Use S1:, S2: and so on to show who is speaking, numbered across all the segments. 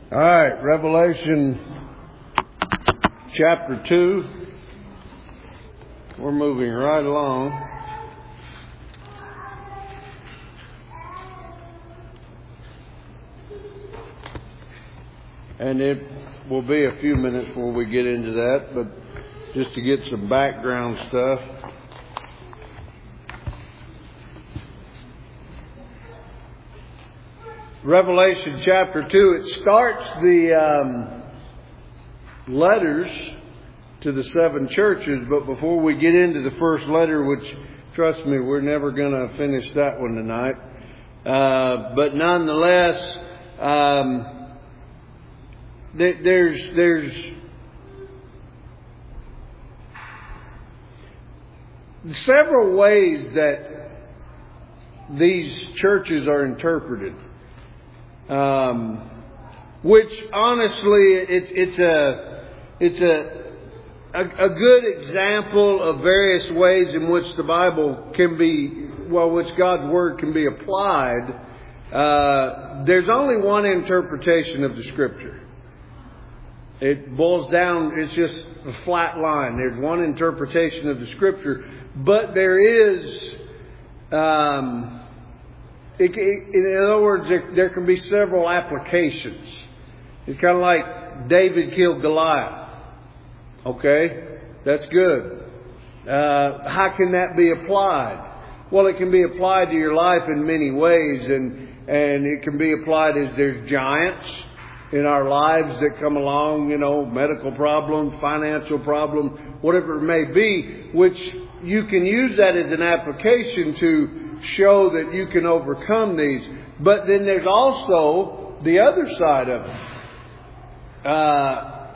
S1: All right, Revelation chapter 2. We're moving right along. And it will be a few minutes before we get into that, but just to get some background stuff. Revelation chapter 2, it starts the letters to the seven churches, but before we get into the first letter, which, trust me, we're never going to finish that one tonight, but nonetheless, there's several ways that these churches are interpreted. Which honestly, it's a good example of various ways in which the Bible can be, which God's Word can be applied. There's only one interpretation of the Scripture. It boils down, it's just a flat line. There's one interpretation of the Scripture, but there is, in other words, there can be several applications. It's kind of like David killed Goliath. Okay, that's good. How can that be applied? Well, it can be applied to your life in many ways, and it can be applied as there's giants in our lives that come along, medical problem, financial problem, whatever it may be, which you can use that as an application to show that you can overcome these. But then there's also the other side of it.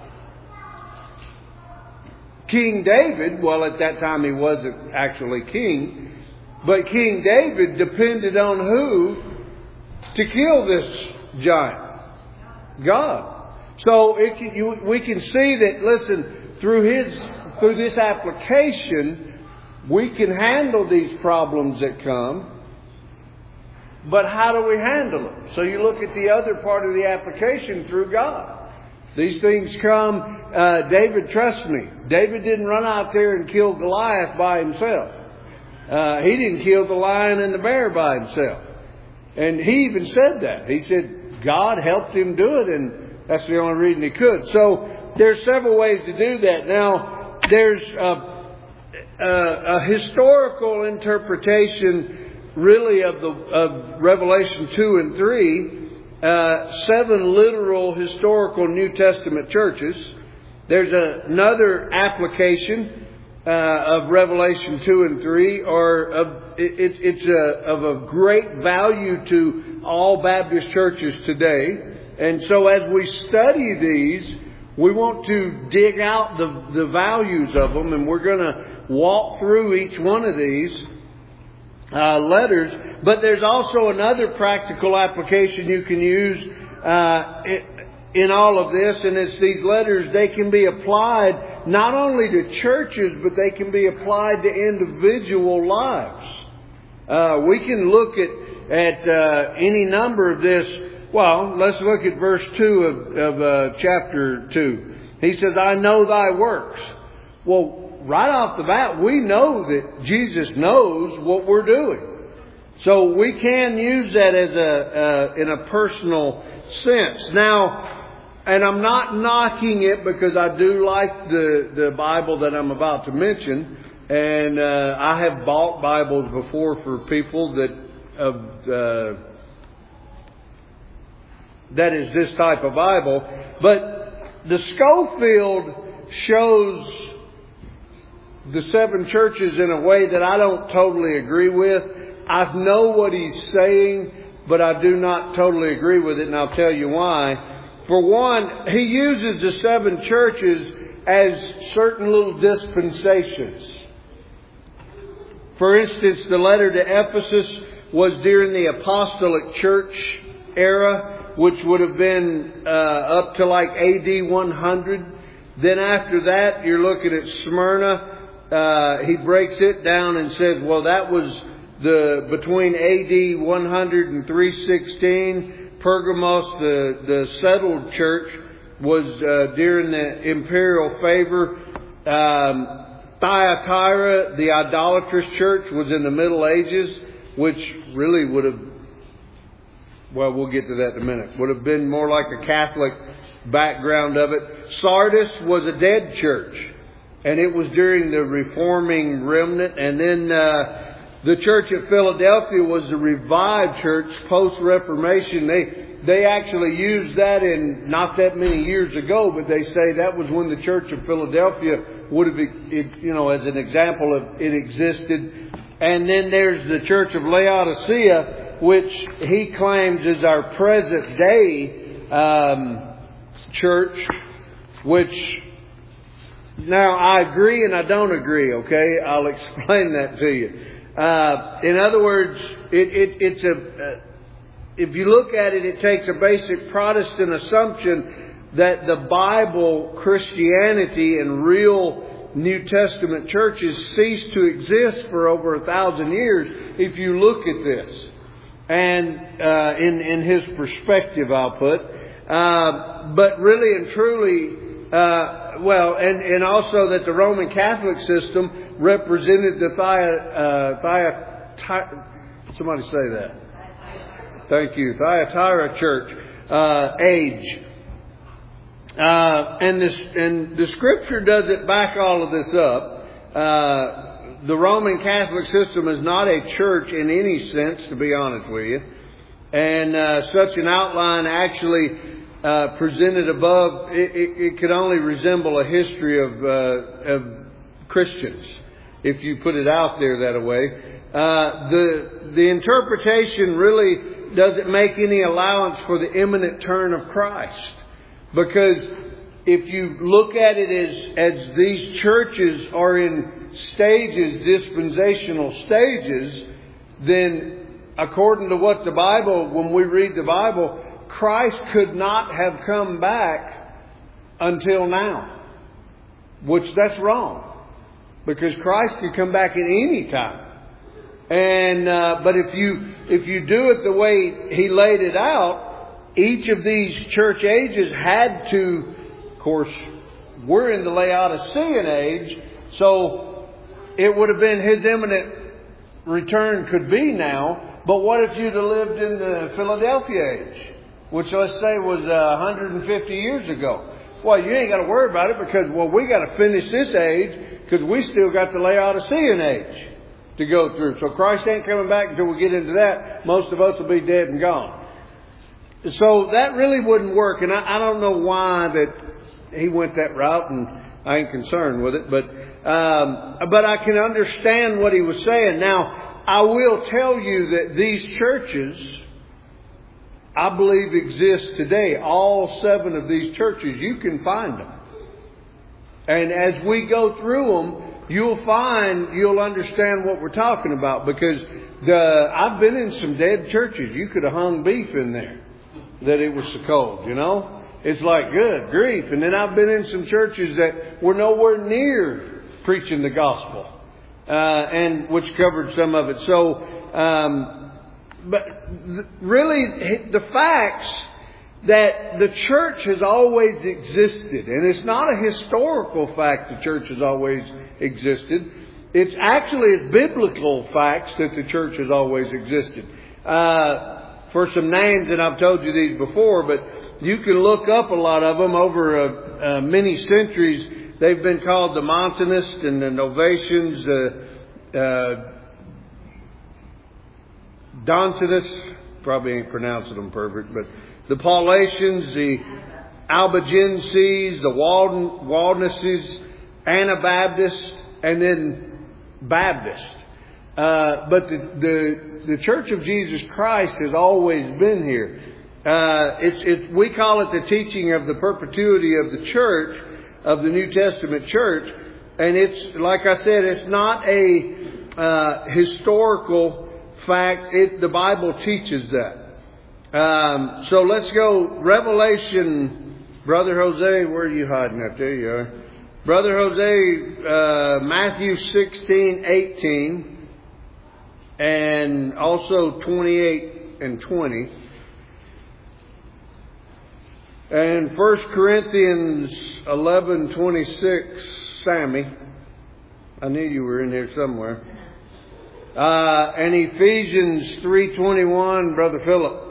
S1: King David, well, at that time he wasn't actually king, but King David depended on who to kill this giant? God. So we can see that, listen, through this application, we can handle these problems that come, but how do we handle them? So you look at the other part of the application through God. These things come, David, trust me, David didn't run out there and kill Goliath by himself. He didn't kill the lion and the bear by himself. And he even said that. He said God helped him do it, and that's the only reason he could. So there's several ways to do that. Now, there's a historical interpretation really of Revelation 2 and 3, 7 literal historical New Testament churches. There's another application of Revelation 2 and 3, it's of a great value to all Baptist churches today. And so as we study these, we want to dig out the values of them, and we're going to walk through each one of these letters. But there's also another practical application you can use in all of this, and it's these letters. They can be applied not only to churches, but they can be applied to individual lives. We can look at any number of this. Well, let's look at verse 2 of chapter 2. He says, I know thy works. Well, right off the bat, we know that Jesus knows what we're doing. So we can use that as in a personal sense. Now, and I'm not knocking it, because I do like the Bible that I'm about to mention. And I have bought Bibles before for people that is this type of Bible. But the Scofield shows the 7 churches in a way that I don't totally agree with. I know what he's saying, but I do not totally agree with it, and I'll tell you why. For one, he uses the 7 churches as certain little dispensations. For instance, the letter to Ephesus was during the apostolic church era, which would have been up to like AD 100. Then after that, you're looking at Smyrna. He breaks it down and says, well, that was between AD 100 and 316. Pergamos, the settled church, was during the imperial favor. Thyatira, the idolatrous church, was in the Middle Ages, which really would have, well, we'll get to that in a minute, would have been more like a Catholic background of it. Sardis was a dead church, and it was during the reforming remnant. And then the church at Philadelphia was a revived church post-Reformation. They actually used that in not that many years ago, but they say that was when the church of Philadelphia would have, as an example of it existed. And then there's the church of Laodicea, which he claims is our present day church, which now I agree and I don't agree, okay? I'll explain that to you. In other words, it's if you look at it, it takes a basic Protestant assumption that the Bible, Christianity, and real New Testament churches ceased to exist for over 1,000 years if you look at this. And in his perspective, I'll put. But really and truly, and also that the Roman Catholic system represented the somebody say that. Thank you. Thyatira church age. And the Scripture doesn't back all of this up. The Roman Catholic system is not a church in any sense, to be honest with you. And such an outline actually presented above, it could only resemble a history of Christians, if you put it out there that way. The interpretation really doesn't make any allowance for the imminent turn of Christ. Because if you look at it as these churches are in stages, dispensational stages, then according to what the Bible, when we read the Bible, Christ could not have come back until now. Which that's wrong. Because Christ could come back at any time. And but if you do it the way He laid it out, each of these church ages had to, of course, we're in the Laodicean age, so it would have been His imminent return could be now. But what if you'd have lived in the Philadelphia age, which let's say was 150 years ago? Well, you ain't got to worry about it because, we got to finish this age because we still got the Laodicean age to go through. So Christ ain't coming back until we get into that. Most of us will be dead and gone. So that really wouldn't work. And I don't know why that he went that route, and I ain't concerned with it. But I can understand what he was saying. Now, I will tell you that these churches, I believe, exist today. All 7 of these churches, you can find them. And as we go through them, you'll understand what we're talking about. Because I've been in some dead churches. You could have hung beef in there. That it was so cold, It's like, good grief. And then I've been in some churches that were nowhere near preaching the gospel. And which covered some of it. So, really, the facts that the church has always existed, and it's not a historical fact the church has always existed. It's actually biblical facts that the church has always existed. For some names, and I've told you these before, but you can look up a lot of them over many centuries. They've been called the Montanists and the Novatians, Dontanists, probably ain't pronouncing them perfect, but the Paulatians, the Albigenses, the Waldenses, Anabaptists, and then Baptists. But the Church of Jesus Christ has always been here. We call it the teaching of the perpetuity of the church, of the New Testament church. And it's, like I said, it's not a historical fact. The Bible teaches that. So let's go. Revelation. Brother Jose, where are you hiding up? There you are. Brother Jose, Matthew 16:18. And also 28 and 20. And 1 Corinthians 11:26, Sammy. I knew you were in here somewhere. And Ephesians 3:21, Brother Philip.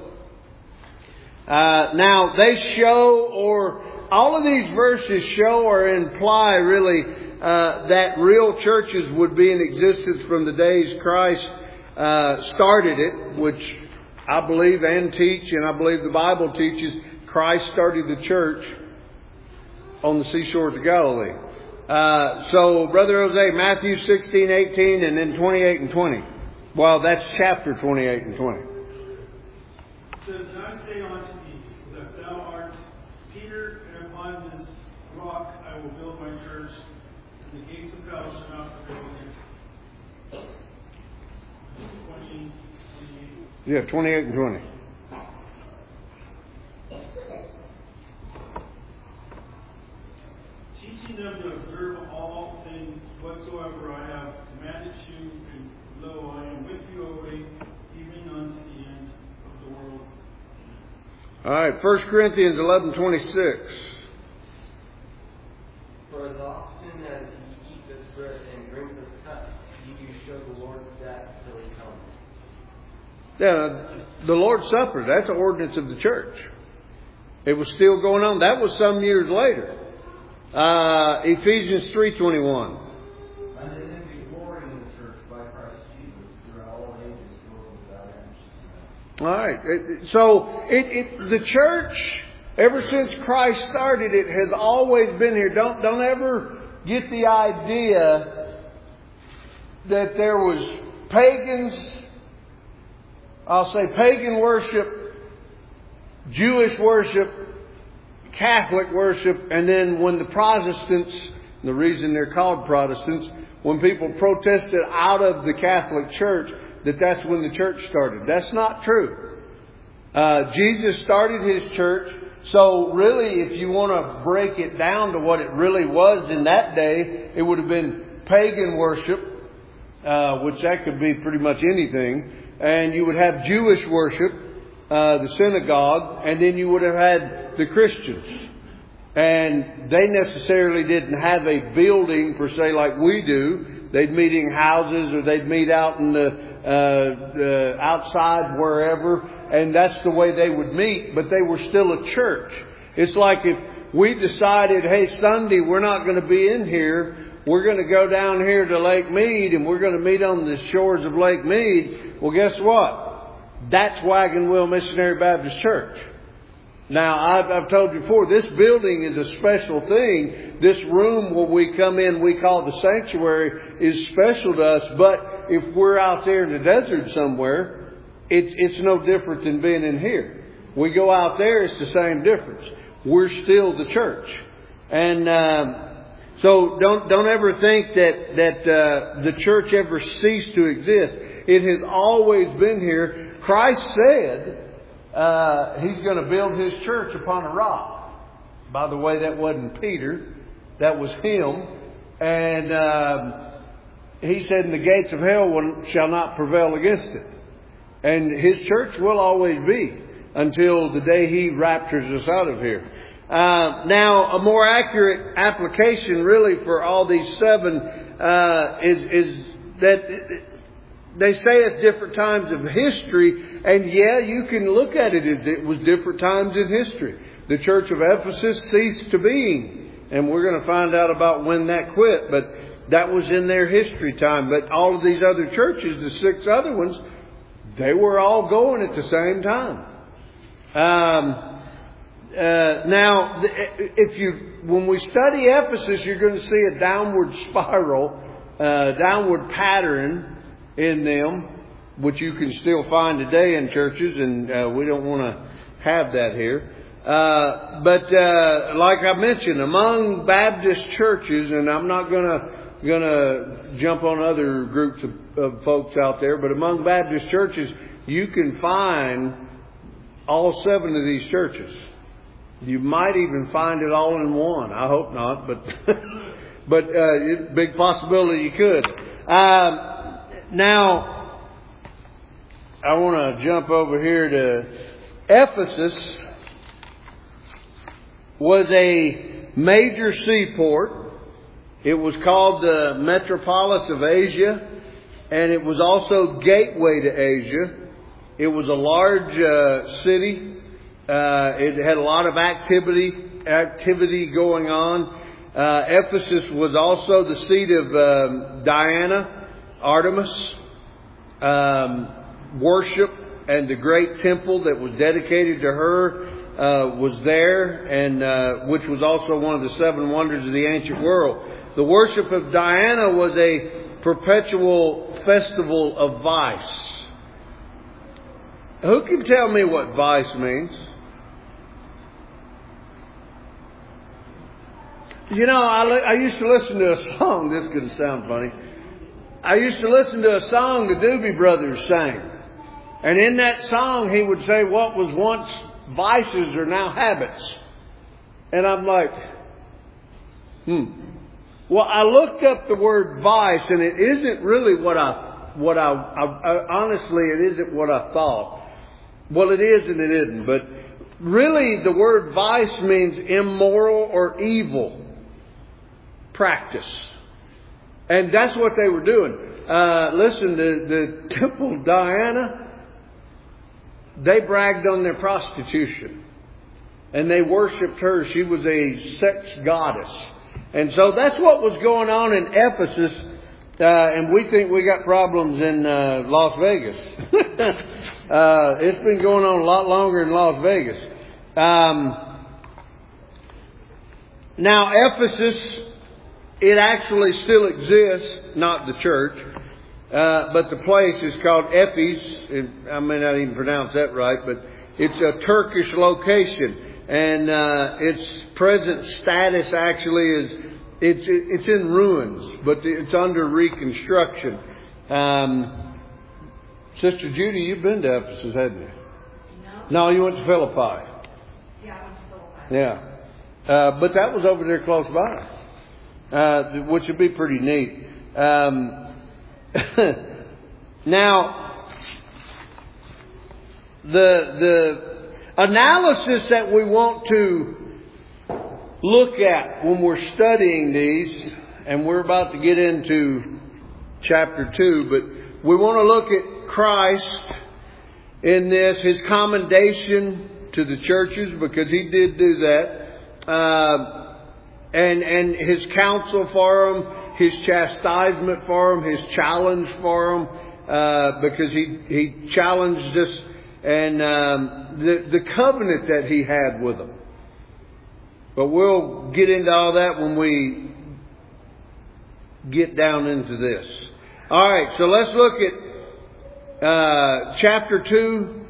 S1: Now, they show, or all of these verses show or imply really that real churches would be in existence from the days Christ started it, which I believe and teach, and I believe the Bible teaches Christ started the church on the seashores of Galilee. So, Brother Jose, Matthew 16:18 and then 28 and 20. Well, that's chapter 28 and 20.
S2: It says, "And I say unto thee, that thou art Peter, and upon this rock I will build my church, and the gates of hell shall not prevail against it." 28.
S1: Yeah, 28 and 20.
S2: Teaching them to observe all things whatsoever I have commanded you, and lo, I am with you always, even unto the end of the world.
S1: All right, 1 Corinthians 11:26.
S3: For as often as ye eat this bread and drink this cup, ye do show the Lord's death till he comes.
S1: Yeah, the Lord's Supper, that's an ordinance of the church. It was still going on. That was some years later. Ephesians 3:21.
S3: And in him be glory in the church by Christ Jesus throughout all ages, world without end.
S1: All right. So the church, ever since Christ started it, has always been here. Don't ever get the idea that there was pagans, I'll say pagan worship, Jewish worship, Catholic worship, and then when the Protestants, the reason they're called Protestants, when people protested out of the Catholic Church, that's when the church started. That's not true. Jesus started His church, so really if you want to break it down to what it really was in that day, it would have been pagan worship, which that could be pretty much anything, and you would have Jewish worship, the synagogue, and then you would have had the Christians. And they necessarily didn't have a building per se like we do. They'd meet in houses, or they'd meet out in the outside wherever, and that's the way they would meet, but they were still a church. It's like if we decided, hey, Sunday we're not going to be in here, we're going to go down here to Lake Mead and we're going to meet on the shores of Lake Mead. Well, guess what? That's Wagon Wheel Missionary Baptist Church. Now, I've told you before, this building is a special thing. This room where we come in, we call the sanctuary, is special to us. But if we're out there in the desert somewhere, it's no different than being in here. We go out there, it's the same difference. We're still the church. And so don't ever think that the church ever ceased to exist. It has always been here. Christ said He's going to build His church upon a rock. By the way, that wasn't Peter. That was Him. And He said, and the gates of hell shall not prevail against it. And His church will always be until the day He raptures us out of here. Now, a more accurate application really for all these seven is that they say at different times of history, and yeah, you can look at it as it was different times in history. The church of Ephesus ceased to being, and we're going to find out about when that quit, but that was in their history time. But all of these other churches, the 6 other ones, they were all going at the same time. Now, when we study Ephesus, you're going to see a downward spiral, downward pattern in them, which you can still find today in churches, and we don't want to have that here. But like I mentioned, among Baptist churches, and I'm not gonna jump on other groups of folks out there, but among Baptist churches, you can find all 7 of these churches. You might even find it all in one. I hope not, but big possibility you could. Now, I want to jump over here to Ephesus. was a major seaport. It was called the Metropolis of Asia, and it was also gateway to Asia. It was a large city. It had a lot of activity going on. Ephesus was also the seat of Diana, Artemis, worship, and the great temple that was dedicated to her was there, and which was also one of the 7 wonders of the ancient world. The worship of Diana was a perpetual festival of vice. Who can tell me what vice means? You know, I used to listen to a song. This is going to sound funny. I used to listen to a song the Doobie Brothers sang. And in that song, he would say, what was once vices are now habits. And I'm like, Well, I looked up the word vice, and it isn't really what I honestly, it isn't what I thought. Well, it is and it isn't. But really, the word vice means immoral or evil practice. And that's what they were doing. Listen, the Temple of Diana, they bragged on their prostitution. And they worshipped her. She was a sex goddess. And so that's what was going on in Ephesus. And we think we got problems in Las Vegas. It's been going on a lot longer in Las Vegas. Now, Ephesus, it actually still exists, not the church, but the place is called Ephes. I may not even pronounce that right, but it's a Turkish location. And its present status actually is, it's in ruins, but it's under reconstruction. Sister Judy, you've been to Ephesus, haven't you? No, you went to Philippi.
S4: Yeah, I went to Philippi.
S1: Yeah. But that was over there close by, which would be pretty neat. Now, the analysis that we want to look at when we're studying these, and we're about to get into chapter 2, but we want to look at Christ in this, His commendation to the churches, because He did do that, and His counsel for them, His chastisement for them, His challenge for them, because He challenged us, and the covenant that He had with them. But we'll get into all that when we get down into this. All right, so let's look at chapter 2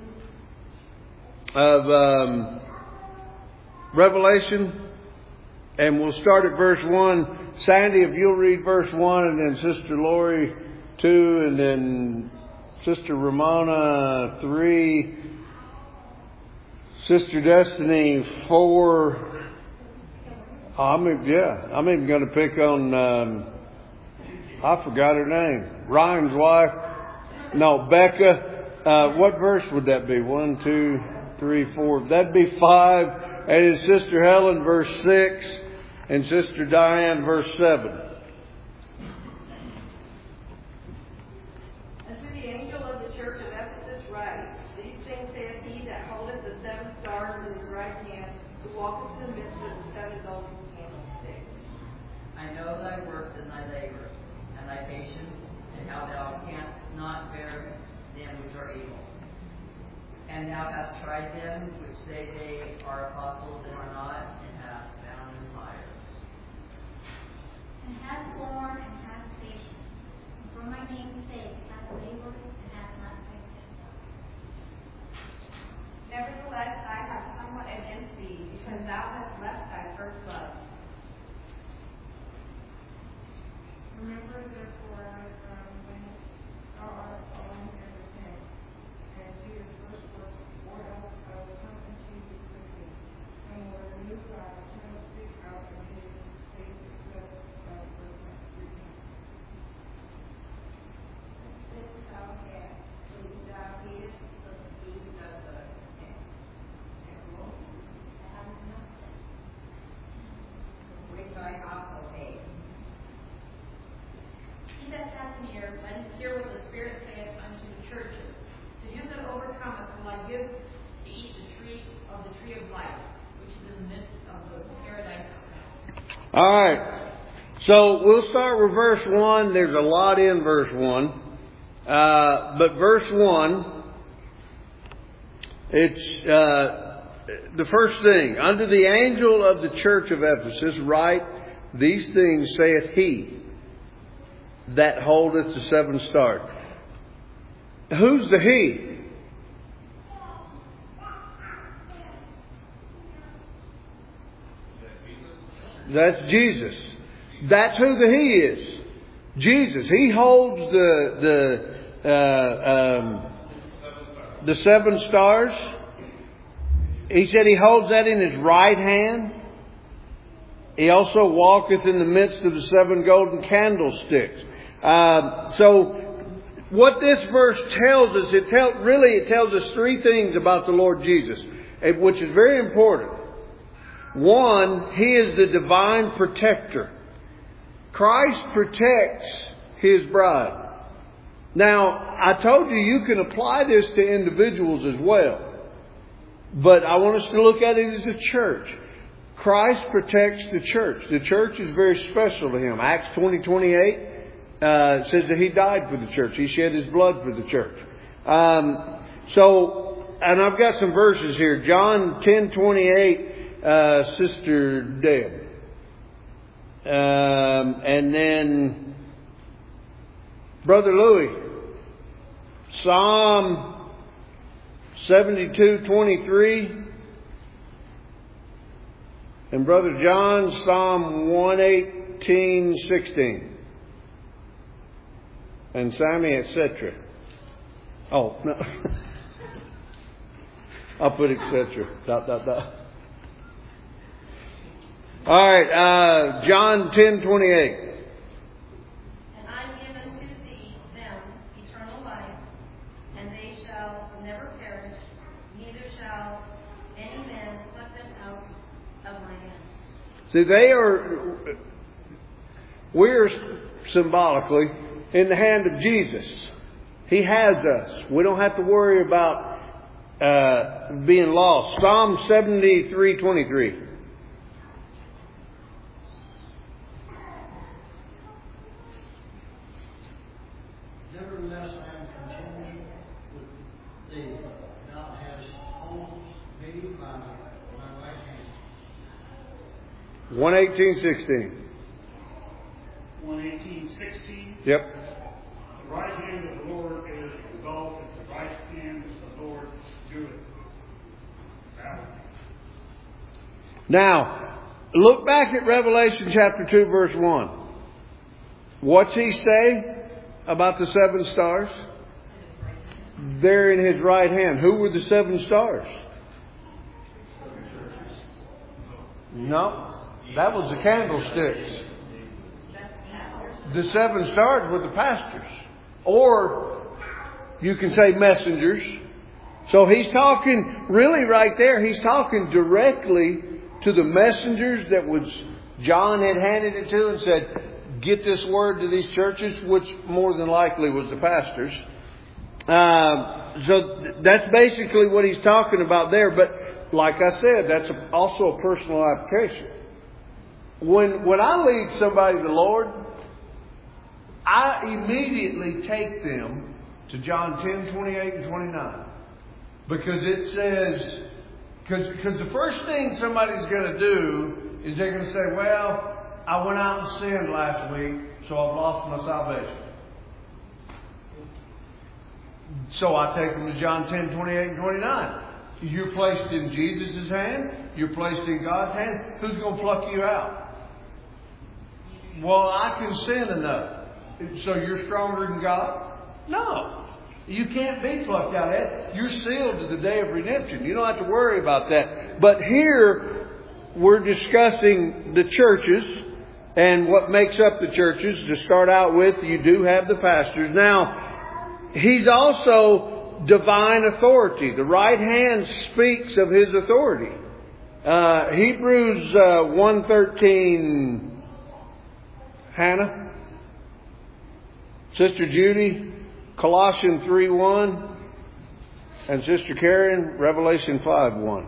S1: of Revelation, and we'll start at verse 1. Sandy, if you'll read verse 1, and then Sister Lori 2, and then Sister Ramona 3, Sister Destiny 4. I'm even going to pick on, I forgot her name, Ryan's wife. No, Becca. What verse would that be? 1, 2, 3, 4. That'd be 5. And it's Sister Helen, verse 6. And Sister Diane, verse 7.
S4: And to the angel of the church of Ephesus write, these things saith he that holdeth the 7 stars in his right hand, who walketh in the midst of the 7 golden candlesticks.
S5: I know thy works and thy labor, and thy patience, and how thou canst not bear them which are evil. And thou hast tried them which say they are apostles and are not, and hast found them liars.
S6: And hast borne and hast patience, and for my name's sake hast labored and hast not fainted.
S4: Nevertheless, I have somewhat against thee, because thou hast left thy first love.
S7: Remember therefore when thou art fallen and repent, and do your first work, or else I will come unto you quickly, and will remove thy candlestick out of his face, except thou first repent.
S4: This thou hast, which thou hatest, so the deed does repent. And lo,
S6: I have nothing.
S8: an ear, let him hear what the Spirit saith unto the churches. To him that overcometh will I give to eat the tree of life, which is in the midst of the paradise of God.
S1: All right. So we'll start with verse 1. There's a lot in verse 1. But verse 1, it's the first thing. Unto the angel of the church of Ephesus write, these things saith he that holdeth the 7 stars. Who's the he? That's Jesus. That's who the he is. Jesus. He holds the 7 stars. He said he holds that in his right hand. He also walketh in the midst of the 7 golden candlesticks. So what this verse tells us, it tells us 3 things about the Lord Jesus, which is very important. One, He is the divine protector. Christ protects His bride. Now, I told you you can apply this to individuals as well. But I want us to look at it as a church. Christ protects the church. The church is very special to Him. Acts 20:28 says that He died for the church. He shed His blood for the church. And I've got some verses here. John 10:28. Sister Deb. And then Brother Louis. Psalm 72:23. And Brother John, Psalm 118:16. And Sammy, etc. Oh, no. I'll put etc. ... All right, John 10:28.
S8: And I give unto thee them eternal life, and they shall never perish, neither shall any man pluck them out of my hand.
S1: See, we're symbolically in the hand of Jesus. He has us. We don't have to worry about being lost. Psalm 73:23.
S3: Nevertheless, I am continuing with thee. Thou hast holds me by my right hand.
S1: 118:16.
S2: 118:16.
S1: Yep.
S2: The right hand of the Lord is exalted. The right hand of the Lord doeth valor.
S1: Now, look back at Revelation chapter 2, verse 1. What's He say about the 7 stars? They're in His right hand. Who were the 7 stars? No, that was the candlesticks. The 7 stars were the pastors. Or you can say messengers. So He's talking, really right there, He's talking directly to the messengers that John had handed it to and said, get this word to these churches, which more than likely was the pastors. So that's basically what He's talking about there. But like I said, that's also a personal application. When I lead somebody to the Lord, I immediately take them to John 10:28 and 29. Because it says, because the first thing somebody's going to do is they're going to say, well, I went out and sinned last week, so I've lost my salvation. So I take them to John 10:28 and 29. You're placed in Jesus' hand. You're placed in God's hand. Who's going to pluck you out? Well, I can sin enough. So you're stronger than God? No. You can't be plucked out of that. You're sealed to the day of redemption. You don't have to worry about that. But here, we're discussing the churches and what makes up the churches. To start out with, you do have the pastors. Now, He's also divine authority. The right hand speaks of His authority. Hebrews 1:13. Hannah? Sister Judy, Colossians 3:1. And Sister Karen, Revelation 5:1.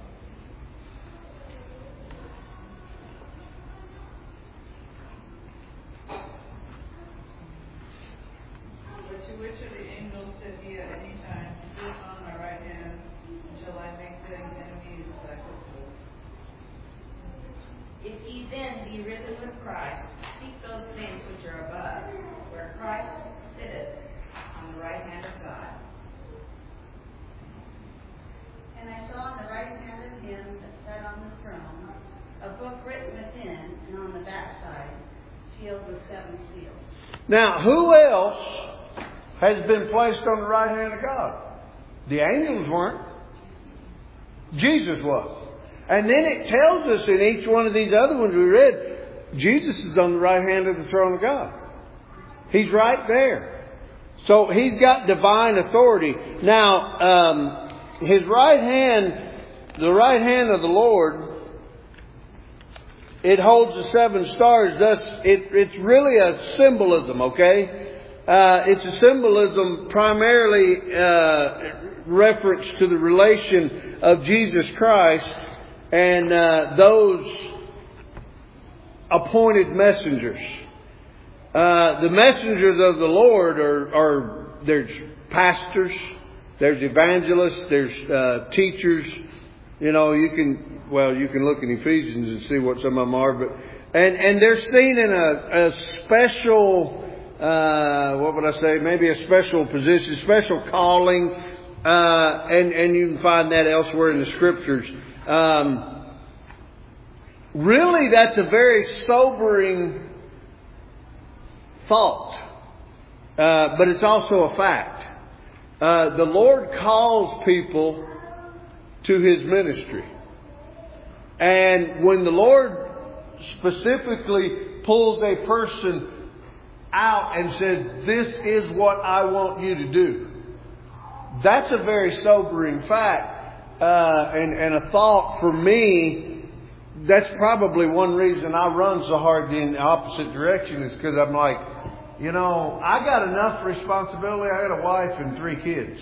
S7: But to which of the angels said he at any time, sit on my right hand until I make them enemies thy footstool?
S8: If ye then be risen with Christ, seek those things which are above, where Christ sitteth on the right hand of God. And I saw on the right hand of him that sat on the throne a book written within and on the backside, sealed with 7 seals.
S1: Now, who else has been placed on the right hand of God? The angels weren't. Jesus was. And then it tells us in each one of these other ones we read, Jesus is on the right hand of the throne of God. He's right there. So He's got divine authority. Now, His right hand, the right hand of the Lord, it holds the 7 stars. Thus, it's really a symbolism, okay? It's a symbolism primarily reference to the relation of Jesus Christ and those appointed messengers. The messengers of the Lord are there's pastors, there's evangelists, there's teachers. You know, you can look in Ephesians and see what some of them are, but and they're seen in a special, what would I say? Maybe a special position, special calling, and you can find that elsewhere in the Scriptures. Really, that's a very sobering thought, but it's also a fact. The Lord calls people to His ministry. And when the Lord specifically pulls a person out and says, this is what I want you to do, that's a very sobering fact. And a thought for me, that's probably one reason I run so hard in the opposite direction, is because I'm like, you know, I got got responsibility. I got a wife and 3 kids.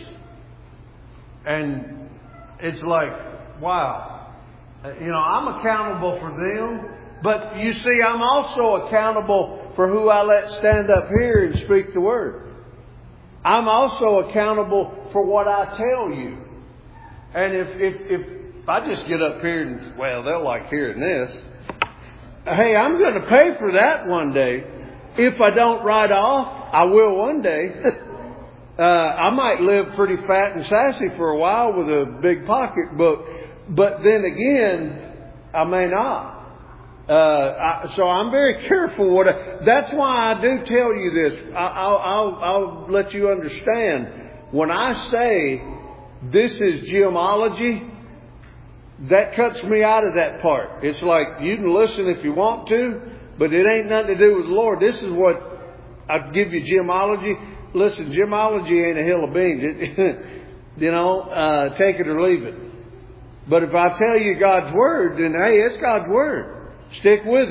S1: And it's like, wow. You know, I'm accountable for them. But you see, I'm also accountable for who I let stand up here and speak the Word. I'm also accountable for what I tell you. And if I just get up here and, well, they'll like hearing this. Hey, I'm going to pay for that one day. If I don't write off, I will one day. I might live pretty fat and sassy for a while with a big pocketbook. But then again, I may not. So I'm very careful. That's why I do tell you this. I'll let you understand. When I say this is gemology, that cuts me out of that part. It's like, you can listen if you want to, but it ain't nothing to do with the Lord. This is what I give you, gemology. Listen, gemology ain't a hill of beans. You know, take it or leave it. But if I tell you God's Word, then hey, it's God's Word. Stick with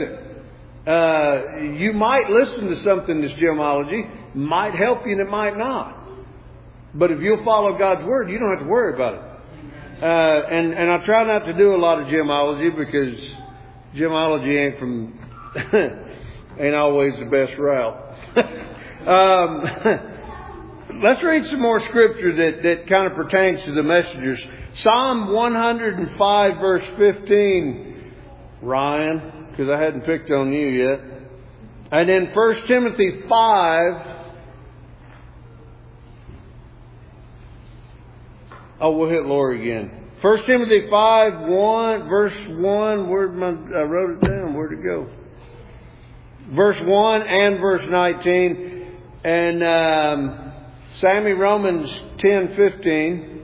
S1: it. You might listen to something that's gemology, might help you and it might not. But if you'll follow God's Word, you don't have to worry about it. And I try not to do a lot of gemology, because gemology ain't always the best route. Let's read some more scripture that kind of pertains to the messengers. Psalm 105 verse 15, Ryan, because I hadn't picked on you yet. And then 1 Timothy 5. Oh, we'll hit Lori again. 1 Timothy 5, 1, verse 1. I wrote it down. Where'd it go? Verse 1 and verse 19. And Sammy, Romans 10, 15.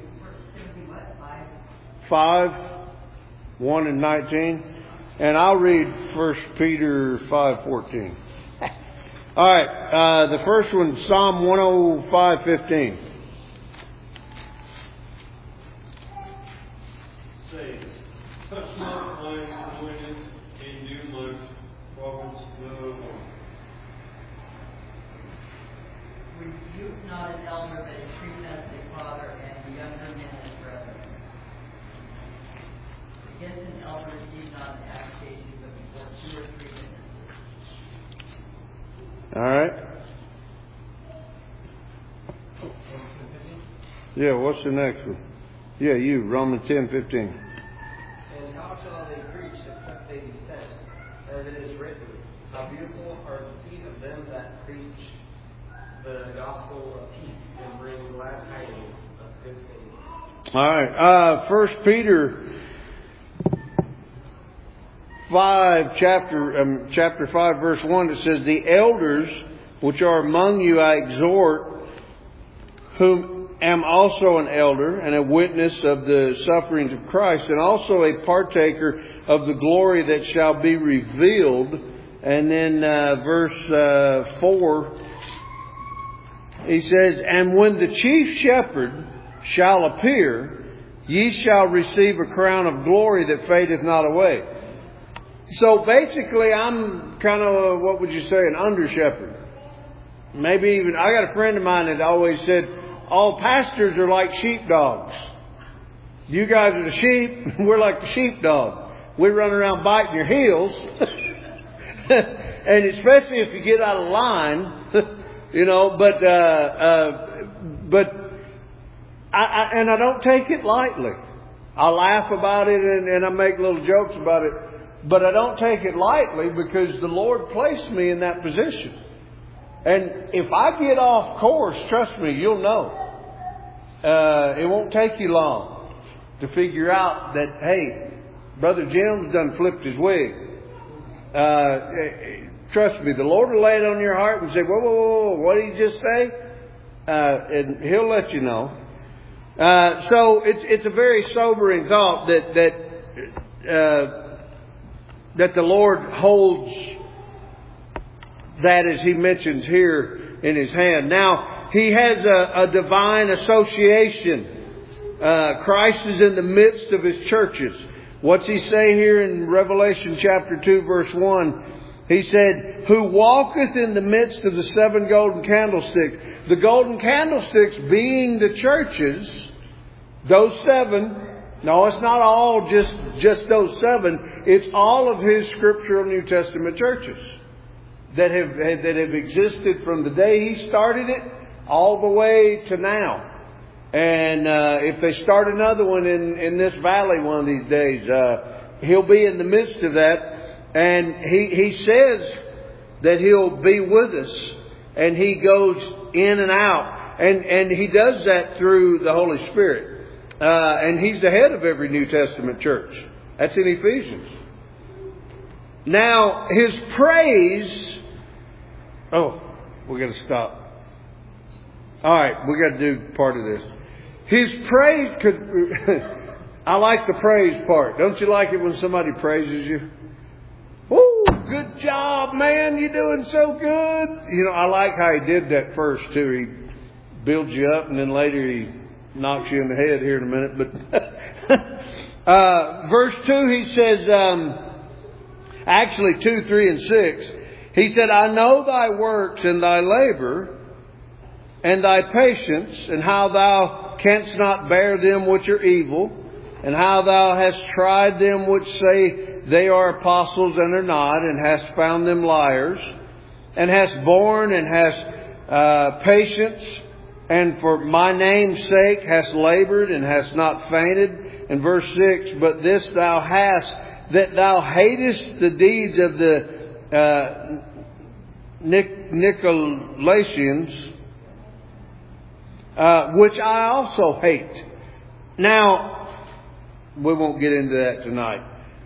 S1: 5, 1 and 19. And I'll read 1 Peter 5, 14. All right. The first one, Psalm 105, 15.
S2: Touch not mine anointed, and do my prophets no harm.
S5: receive not an accusation but before 2 or 3 witnesses.
S1: All right. Yeah, what's the next one? Yeah, you, Romans 10:15.
S9: And how shall they preach except they be sent? As it is written, how beautiful are the feet of them that preach the gospel of peace and bring glad tidings of good things.
S1: All right. 1 Peter 5, chapter 5, verse 1, it says, "The elders which are among you I exhort, whom am also an elder and a witness of the sufferings of Christ, and also a partaker of the glory that shall be revealed." And then verse 4, he says, "And when the chief shepherd shall appear, ye shall receive a crown of glory that fadeth not away." So basically, I'm kind of, what would you say, an under shepherd. Maybe even, I got a friend of mine that always said, all pastors are like sheepdogs. You guys are the sheep, we're like the sheepdog. We run around biting your heels. And especially if you get out of line, but I don't take it lightly. I laugh about it and I make little jokes about it, but I don't take it lightly because the Lord placed me in that position. And if I get off course, trust me, you'll know. It won't take you long to figure out that, hey, Brother Jim's done flipped his wig. Trust me, the Lord will lay it on your heart and say, whoa, what did he just say? And He'll let you know. So it's a very sobering thought that the Lord holds that, as He mentions here, in His hand. Now, He has a divine association. Christ is in the midst of His churches. What's He say here in Revelation chapter 2 verse 1? He said, "Who walketh in the midst of the 7 golden candlesticks." The golden candlesticks being the churches, those 7. No, it's not all just those 7. It's all of His scriptural New Testament churches that have existed from the day He started it all the way to now. And if they start another one in this valley one of these days, He'll be in the midst of that. And He says that He'll be with us. And He goes in and out. And He does that through the Holy Spirit. And He's the head of every New Testament church. That's in Ephesians. Now, His praise... Oh, we got to stop. All right, we got to do part of this. His praise could... I like the praise part. Don't you like it when somebody praises you? Woo, good job, man. You're doing so good. I like how He did that first, too. He builds you up and then later He knocks you in the head here in a minute. But verse 2, He says, actually 2, 3, and 6. He said, "I know thy works and thy labor and thy patience, and how thou canst not bear them which are evil, and how thou hast tried them which say they are apostles and are not, and hast found them liars, and hast borne and hast patience, and for my name's sake hast labored and hast not fainted." In verse 6, "But this thou hast, that thou hatest the deeds of the Nicolaitans, which I also hate." Now, we won't get into that tonight.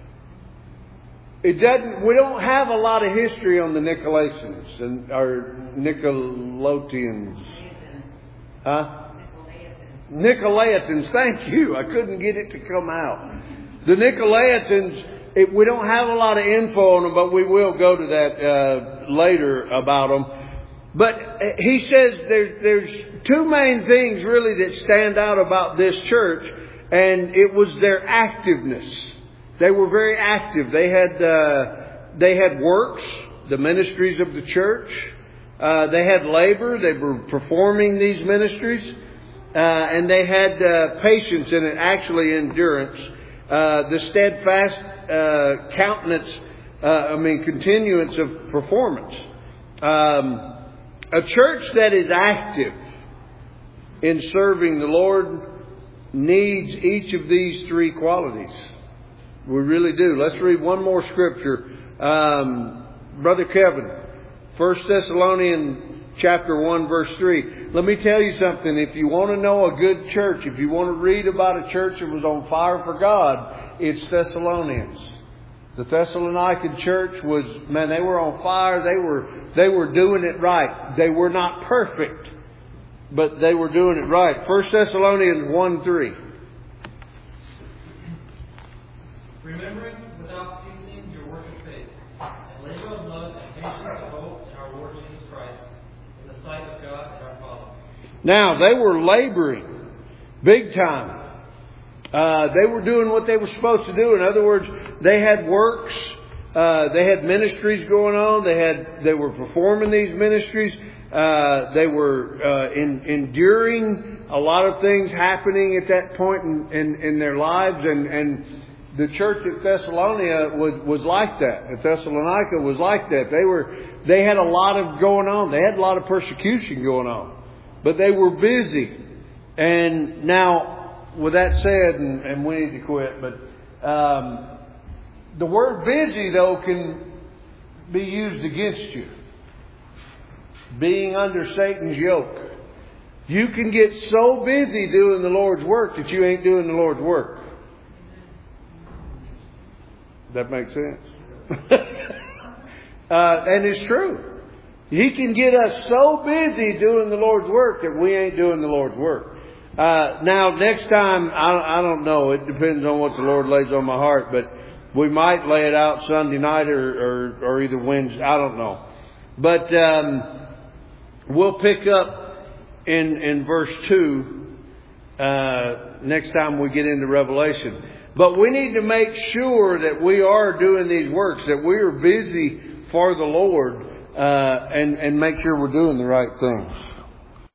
S1: We don't have a lot of history on the Nicolaitans or Nicolaitans. Huh? Nicolaitans, thank you. I couldn't get it to come out. The Nicolaitans, we don't have a lot of info on them, but we will go to that later about them. But he says there's 2 main things really that stand out about this church, and it was their activeness. They were very active. They had works, the ministries of the church. They had labor. They were performing these ministries. And they had patience in it, actually endurance. The steadfast continuance of performance. A church that is active in serving the Lord needs each of these three qualities. We really do. Let's read one more scripture. Brother Kevin, 1 Thessalonians chapter 1, verse 3. Let me tell you something. If you want to know a good church, if you want to read about a church that was on fire for God, it's Thessalonians. The Thessalonican church was, man, they were on fire. They were doing it right. They were not perfect, but they were doing it right. 1 Thessalonians 1, 3.
S10: Remembering without ceasing your work of faith, and labor of love and patience of hope in our Lord Jesus Christ, in the sight of God and our Father.
S1: Now, they were laboring big time. They were doing what they were supposed to do. In other words, they had works. They had ministries going on. They were performing these ministries. They were enduring a lot of things happening at that point in their lives. And the church at Thessalonica was like that. At Thessalonica was like that. They had a lot of going on. They had a lot of persecution going on. But they were busy. And now, with that said, and we need to quit, but the word busy, though, can be used against you. Being under Satan's yoke. You can get so busy doing the Lord's work that you ain't doing the Lord's work. That makes sense. And it's true. He can get us so busy doing the Lord's work that we ain't doing the Lord's work. Now, next time, I don't know. It depends on what the Lord lays on my heart. But we might lay it out Sunday night or either Wednesday. I don't know. But we'll pick up in verse 2 next time we get into Revelation. But we need to make sure that we are doing these works, that we are busy for the Lord, and make sure we're doing the right things.